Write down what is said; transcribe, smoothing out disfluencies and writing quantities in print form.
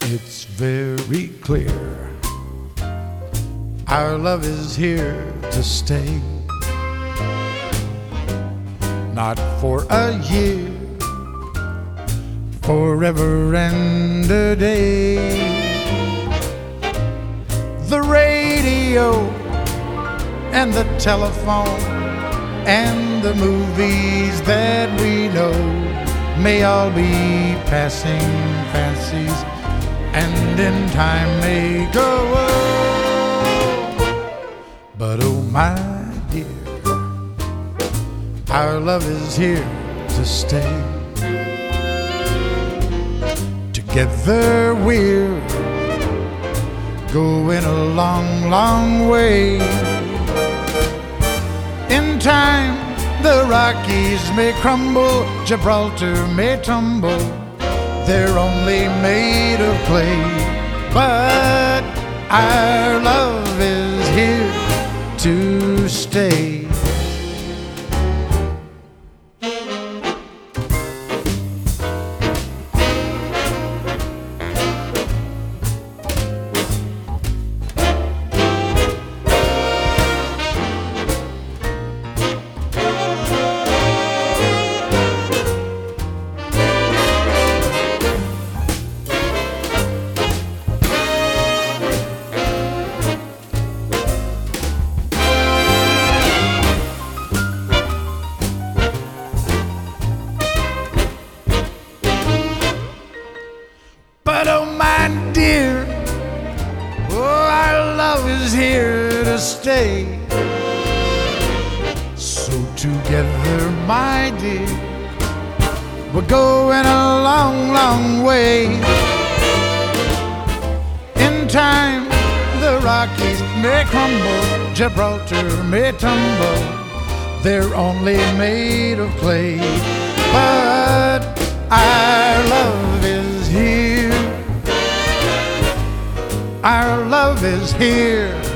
It's very clear our love is here to stay. Not for a year, forever and a day. The radio and the telephone and the movies that we know may all be passing fancies, and in time may go. But oh my dear, our love is here to stay. Together we're going a long, long way. In time the Rockies may crumble, Gibraltar may tumble, they're only made of clay. But our love is here to stay. But oh my dear, oh, our love is here to stay. So together, my dear, we're going a long, long way. In time the Rockies may crumble, Gibraltar may tumble, they're only made of clay. But our love is here. Our love is here